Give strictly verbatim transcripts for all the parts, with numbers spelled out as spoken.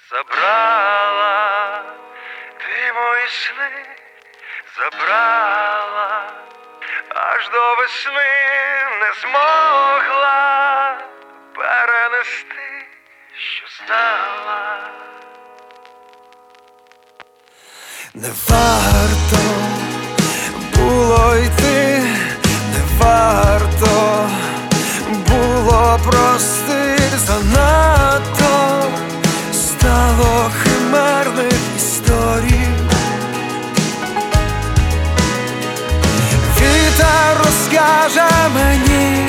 Забрала ти мої сни, забрала, аж до весни не змогла перенести, що стала. Не варто було йти, не варто було простити, занадто стало химерних історій. Вітер розкаже мені,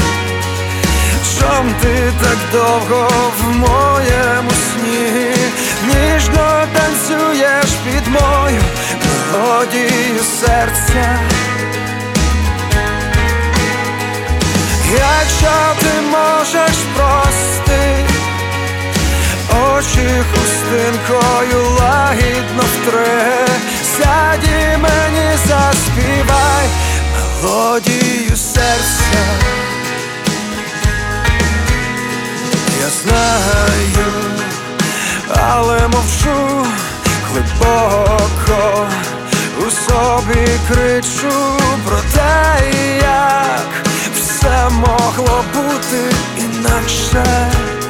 чом ти так довго в моєму сні ніжно танцюєш під мою мелодію серця. Якщо ти можеш прости, очі хустинкою лагідно втри, сядь і мені заспівай мелодію серця. Я знаю, але мовчу глибоко, у собі кричу про те, як все могло бути інакше.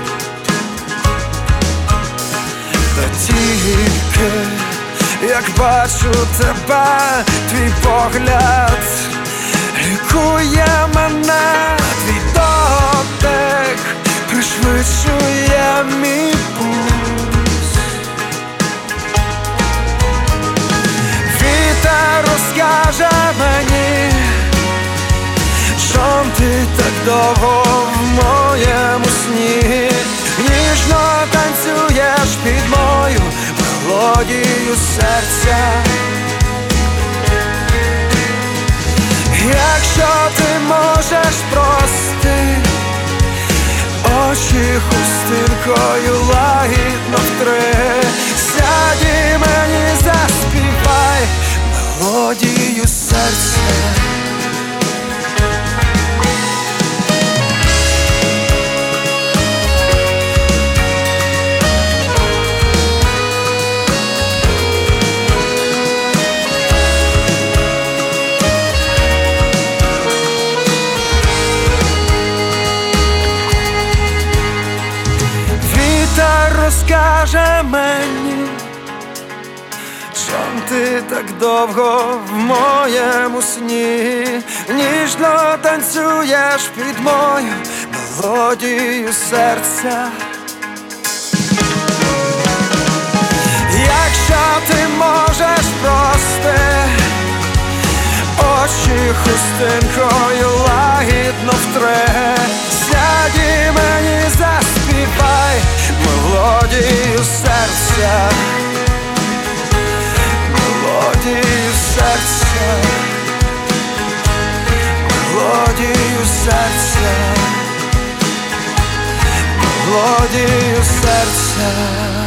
Та тільки, як бачу тебе, твій погляд лікує мене, твій дотик пришвидшує мій пульс. Вітер розкаже мені, чом ти так довго в моєму сні ніжно танцюєш під мою мелодію серця. Якщо ти можеш прости, очі хустинкою лагідно втри, сядь і мені заспівай мелодію серця. Розкаже мені, чом ти так довго в моєму сні ніжно танцюєш під мою мелодію серця. Якщо ти можеш прости, очі хустинкою лагідно втри, сядь і мені заспівай мелодію серця, мелодію серця, мелодію серця, мелодію серця.